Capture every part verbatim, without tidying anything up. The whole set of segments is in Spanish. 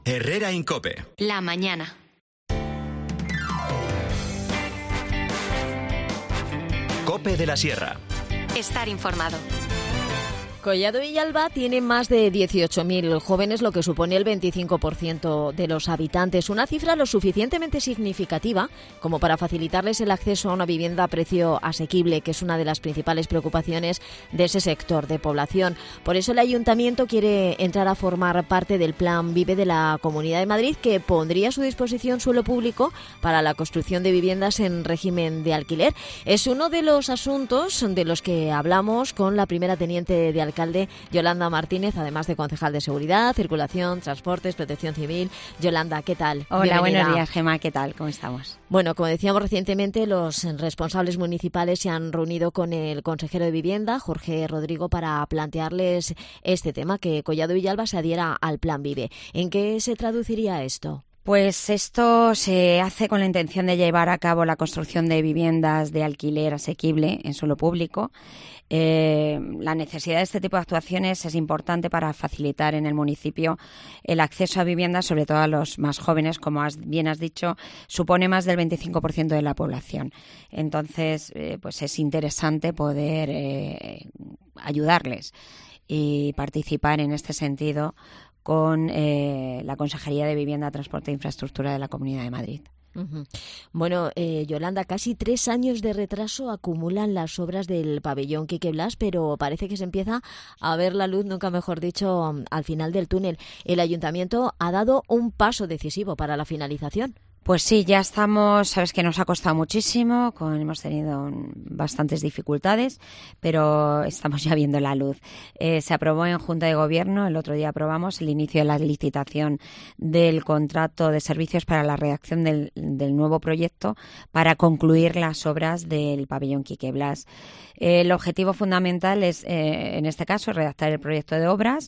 Herrera Incope. La mañana. Cope de la Sierra. Estar informado. Collado Villalba tiene más de dieciocho mil jóvenes, lo que supone el veinticinco por ciento de los habitantes. Una cifra lo suficientemente significativa como para facilitarles el acceso a una vivienda a precio asequible, que es una de las principales preocupaciones de ese sector de población. Por eso el Ayuntamiento quiere entrar a formar parte del Plan Vive de la Comunidad de Madrid, que pondría a su disposición suelo público para la construcción de viviendas en régimen de alquiler. Es uno de los asuntos de los que hablamos con la primera teniente de alquiler, alcalde Yolanda Martínez, además de concejal de Seguridad, Circulación, Transportes, Protección Civil. Yolanda, ¿qué tal? Hola, bienvenida. Buenos días, Gemma, ¿qué tal? ¿Cómo estamos? Bueno, como decíamos recientemente, los responsables municipales se han reunido con el consejero de Vivienda, Jorge Rodrigo, para plantearles este tema, que Collado Villalba se adhiera al Plan Vive. ¿En qué se traduciría esto? Pues esto se hace con la intención de llevar a cabo la construcción de viviendas de alquiler asequible en suelo público. Eh, la necesidad de este tipo de actuaciones es importante para facilitar en el municipio el acceso a viviendas, sobre todo a los más jóvenes, como has, bien has dicho, supone más del veinticinco por ciento de la población. Entonces, eh, pues es interesante poder eh, ayudarles y participar en este sentido con eh, la Consejería de Vivienda, Transporte e Infraestructura de la Comunidad de Madrid. Uh-huh. Bueno, eh, Yolanda, casi tres años de retraso acumulan las obras del pabellón Quique Blas, pero parece que se empieza a ver la luz, nunca mejor dicho, al final del túnel. El Ayuntamiento ha dado un paso decisivo para la finalización. Pues sí, ya estamos, sabes que nos ha costado muchísimo, con, hemos tenido bastantes dificultades, pero estamos ya viendo la luz. Eh, se aprobó en Junta de Gobierno, el otro día aprobamos el inicio de la licitación del contrato de servicios para la redacción del, del nuevo proyecto para concluir las obras del pabellón Quique Blas. Eh, el objetivo fundamental es, eh, en este caso, redactar el proyecto de obras,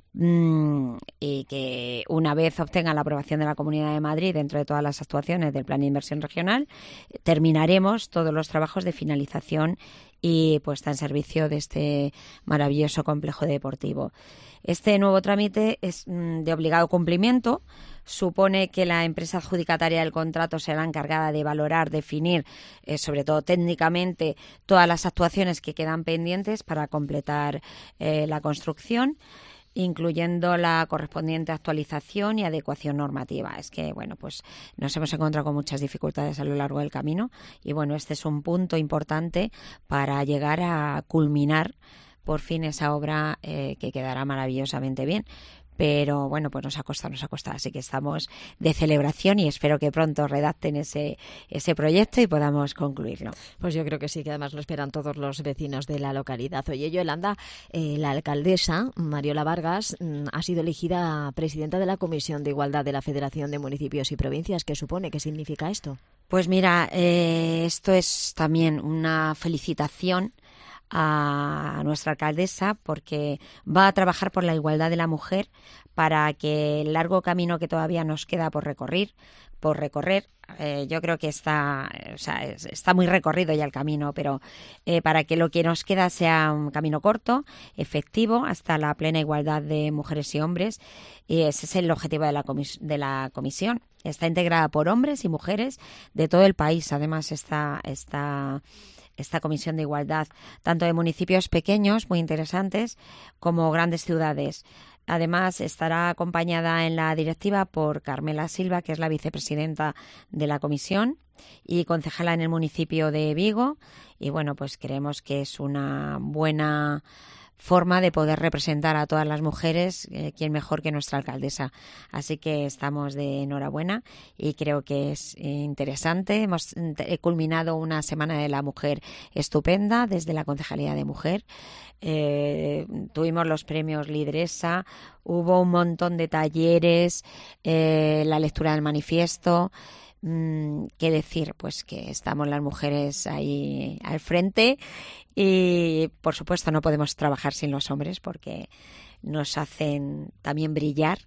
y que una vez obtenga la aprobación de la Comunidad de Madrid dentro de todas las actuaciones del Plan de Inversión Regional, terminaremos todos los trabajos de finalización y puesta en servicio de este maravilloso complejo deportivo. Este nuevo trámite es de obligado cumplimiento. Supone que la empresa adjudicataria del contrato será encargada de valorar, definir, eh, sobre todo técnicamente, todas las actuaciones que quedan pendientes para completar eh, la construcción, incluyendo la correspondiente actualización y adecuación normativa. Es que, bueno, pues nos hemos encontrado con muchas dificultades a lo largo del camino y, bueno, este es un punto importante para llegar a culminar por fin esa obra eh, que quedará maravillosamente bien. Pero bueno, pues nos ha costado, nos ha costado, así que estamos de celebración y espero que pronto redacten ese ese proyecto y podamos concluirlo. Pues yo creo que sí, que además lo esperan todos los vecinos de la localidad. Oye, Yolanda, eh, la alcaldesa, Mariola Vargas, ha sido elegida presidenta de la Comisión de Igualdad de la Federación de Municipios y Provincias. ¿Qué supone? ¿Qué significa esto? Pues mira, eh, esto es también una felicitación a nuestra alcaldesa, porque va a trabajar por la igualdad de la mujer para que el largo camino que todavía nos queda por recorrer, por recorrer, eh, yo creo que está, o sea, está muy recorrido ya el camino, pero eh, para que lo que nos queda sea un camino corto, efectivo, hasta la plena igualdad de mujeres y hombres, y ese es el objetivo de la, comis- de la comisión. Está integrada por hombres y mujeres de todo el país, además está está esta Comisión de Igualdad, tanto de municipios pequeños, muy interesantes, como grandes ciudades. Además, estará acompañada en la directiva por Carmela Silva, que es la vicepresidenta de la comisión y concejala en el municipio de Vigo. Y bueno, pues creemos que es una buena forma de poder representar a todas las mujeres, eh, quién mejor que nuestra alcaldesa. Así que estamos de enhorabuena y creo que es interesante. Hemos eh, culminado una Semana de la Mujer estupenda desde la Concejalía de Mujer. Eh, tuvimos los premios Lideresa, hubo un montón de talleres, eh, la lectura del manifiesto. Mm, ¿Qué decir? Pues que estamos las mujeres ahí al frente y, por supuesto, no podemos trabajar sin los hombres porque nos hacen también brillar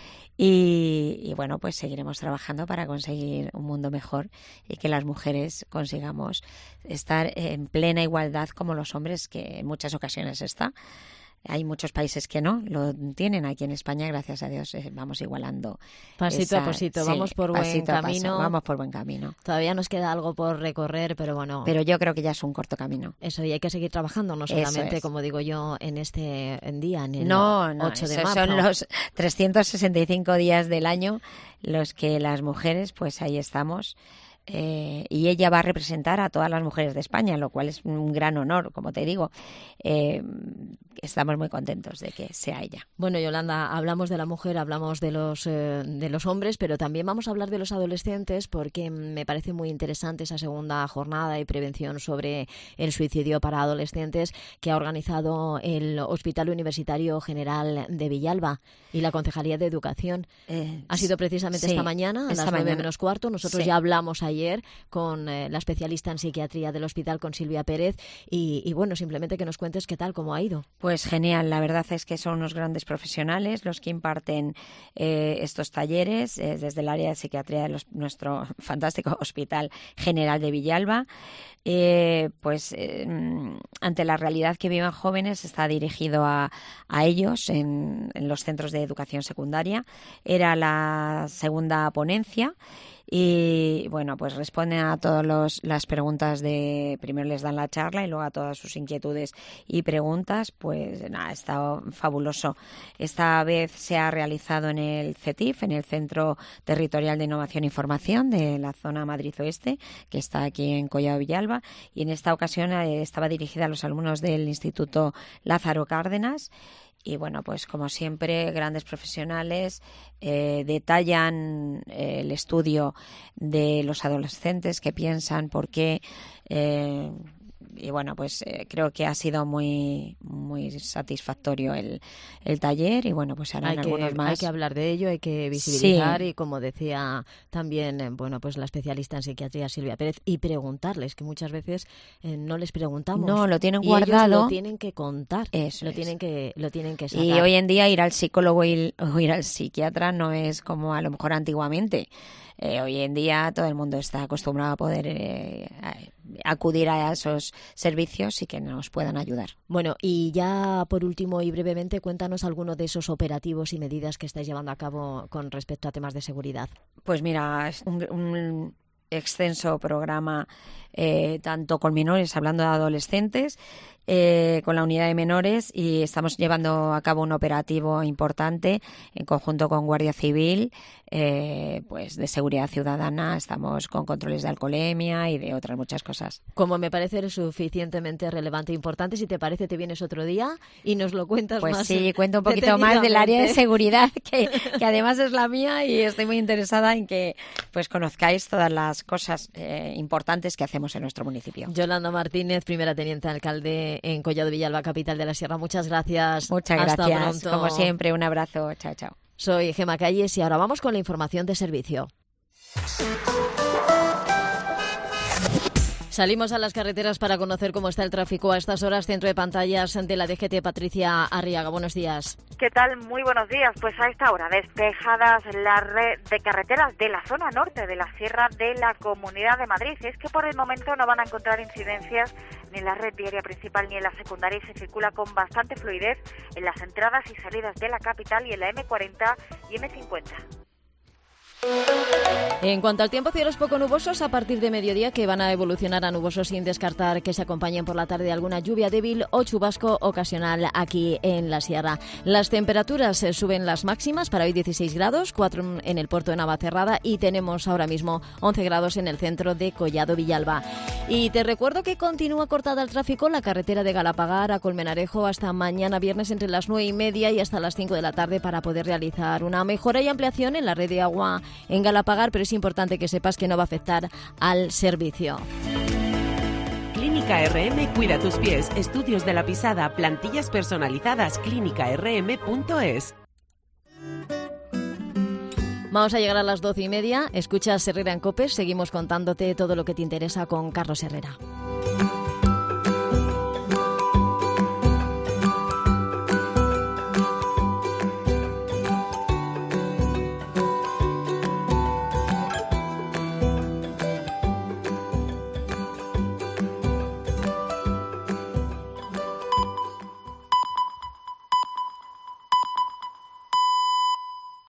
y, y bueno, pues seguiremos trabajando para conseguir un mundo mejor y que las mujeres consigamos estar en plena igualdad como los hombres, que en muchas ocasiones está. Hay muchos países que no lo tienen. Aquí en España, gracias a Dios, eh, vamos igualando. Pasito esa, a pasito, sí, vamos por buen pasito a camino. paso, vamos por buen camino. Todavía nos queda algo por recorrer, pero bueno. Pero yo creo que ya es un corto camino. Eso, y hay que seguir trabajando, no solamente, como digo yo, en este en día, en el no, no, ocho de esos marzo. son los trescientos sesenta y cinco días del año los que las mujeres, pues ahí estamos. Eh, y ella va a representar a todas las mujeres de España, lo cual es un gran honor, como te digo. Eh, estamos muy contentos de que sea ella. Bueno, Yolanda, hablamos de la mujer, hablamos de los eh, de los hombres, pero también vamos a hablar de los adolescentes, porque me parece muy interesante esa segunda jornada y prevención sobre el suicidio para adolescentes que ha organizado el Hospital Universitario General de Villalba y la Concejalía de Educación. Eh, ha sido precisamente sí, esta mañana, a esta las nueve mañana. menos cuarto. Nosotros Sí. ya hablamos ayer con eh, la especialista en psiquiatría del hospital, con Silvia Pérez, y, y bueno, simplemente que nos cuentes qué tal, cómo ha ido. Pues genial, la verdad es que son unos grandes profesionales los que imparten eh, estos talleres eh, desde el área de psiquiatría de los, nuestro fantástico Hospital General de Villalba. Eh, pues eh, ante la realidad que viven jóvenes, está dirigido a, a ellos en, en los centros de educación secundaria. Era la segunda ponencia. Y bueno, pues responden a todas las preguntas de, primero les dan la charla y luego a todas sus inquietudes y preguntas. Pues nada, está fabuloso. Esta vez se ha realizado en el C E T I F, en el Centro Territorial de Innovación e Información de la zona Madrid Oeste, que está aquí en Collado Villalba, y en esta ocasión eh, estaba dirigida a los alumnos del Instituto Lázaro Cárdenas. Y bueno, pues como siempre, grandes profesionales eh, detallan eh, el estudio de los adolescentes, qué piensan, por qué. Eh, y bueno, pues eh, creo que ha sido muy muy satisfactorio el, el taller, y bueno, pues harán hay que, algunos más. Hay que hablar de ello, hay que visibilizar, sí. Y como decía también, eh, bueno, pues la especialista en psiquiatría Silvia Pérez, y preguntarles, que muchas veces eh, no les preguntamos. No, lo tienen y guardado. Ellos lo tienen que contar. Eso lo es. tienen que lo tienen que sacar. Y hoy en día ir al psicólogo y, o ir al psiquiatra no es como a lo mejor antiguamente. Eh, hoy en día todo el mundo está acostumbrado a poder eh, a acudir a esos servicios y que nos puedan ayudar. Bueno, y ya por último y brevemente, cuéntanos alguno de esos operativos y medidas que estáis llevando a cabo con respecto a temas de seguridad. Pues mira, es un, un extenso programa eh, tanto con menores, hablando de adolescentes, eh, con la unidad de menores, y estamos llevando a cabo un operativo importante en conjunto con Guardia Civil, eh, pues de seguridad ciudadana. Estamos con controles de alcoholemia y de otras muchas cosas. Como me parece suficientemente relevante e importante, si te parece te vienes otro día y nos lo cuentas pues más. Pues sí, cuento un poquito más del área de seguridad, que, que además es la mía, y estoy muy interesada en que pues conozcáis todas las cosas eh, importantes que hacemos en nuestro municipio. Yolanda Martínez, primera teniente alcalde en Collado Villalba, capital de la Sierra. Muchas gracias. Muchas Hasta gracias. pronto. Como siempre, un abrazo. Chao, chao. Soy Gema Calles y ahora vamos con la información de servicio. Salimos a las carreteras para conocer cómo está el tráfico a estas horas. Centro de pantallas de la D G T, Patricia Arriaga. Buenos días. ¿Qué tal? Muy buenos días. Pues a esta hora despejadas la red de carreteras de la zona norte de la Sierra de la Comunidad de Madrid. Es que por el momento no van a encontrar incidencias ni en la red viaria principal ni en la secundaria, y se circula con bastante fluidez en las entradas y salidas de la capital y en la eme cuarenta y eme cincuenta. En cuanto al tiempo, cielos poco nubosos a partir de mediodía, que van a evolucionar a nubosos sin descartar que se acompañen por la tarde alguna lluvia débil o chubasco ocasional aquí en la Sierra. Las temperaturas eh, suben las máximas, para hoy dieciséis grados, cuatro en el puerto de Navacerrada, y tenemos ahora mismo once grados en el centro de Collado Villalba. Y te recuerdo que continúa cortada el tráfico la carretera de Galapagar a Colmenarejo hasta mañana viernes entre las nueve y media y hasta las cinco de la tarde, para poder realizar una mejora y ampliación en la red de agua en Galapagar, pero es importante que sepas que no va a afectar al servicio. Clínica R M cuida tus pies. Estudios de la pisada, plantillas personalizadas. clínica r m punto es. Vamos a llegar a las doce y media. Escuchas Herrera en COPE. Seguimos contándote todo lo que te interesa con Carlos Herrera.